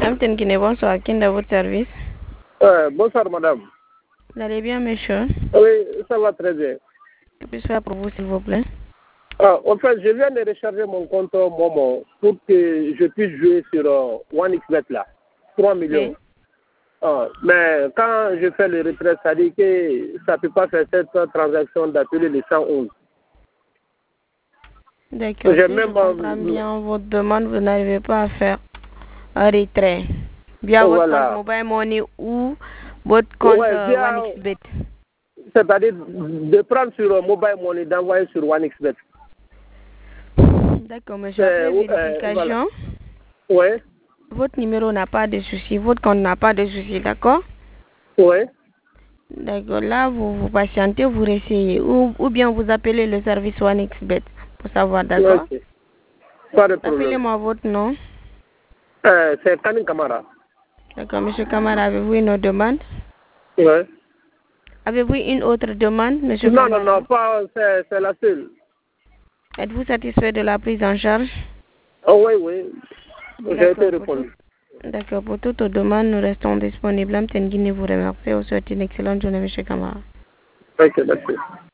Bonsoir, à qui est votre service? Bonsoir, madame. Vous allez bien, monsieur? Oui, ça va très bien. Que puis-je faire pour vous, s'il vous plaît? En fait, je viens de recharger mon compte Momo pour que je puisse jouer sur OneXBet là. 3 millions. Oui. Mais quand je fais le retrait, ça dit que ça ne peut pas faire cette transaction d'appeler les 111. D'accord. J'ai Si même je comprends bien votre demande, vous n'arrivez pas à faire un retrait via votre voilà. compte Mobile Money ou votre compte OneXBet. C'est-à-dire de prendre sur Mobile Money, d'envoyer sur OneXBet. D'accord, monsieur. Après vérification, voilà. Oui. Votre numéro n'a pas de souci, votre compte n'a pas de souci, d'accord? Oui. D'accord. Là, vous patientez, vous réessayez ou bien vous appelez le service OneXBet pour savoir, d'accord? Ok. Pas de problème. Appelez-moi votre nom. C'est Kanin Kamara. D'accord, monsieur Kamara, avez-vous une autre demande? Oui. Avez-vous une autre demande, monsieur Non, Kamara? non, pas, c'est la seule. Êtes-vous satisfait de la prise en charge? Oh, oui. J'ai été répondu. D'accord, pour toute demande, nous restons disponibles. Amten Guinée vous remercie. Vous souhaite une excellente journée, monsieur Kamara. Ok, merci.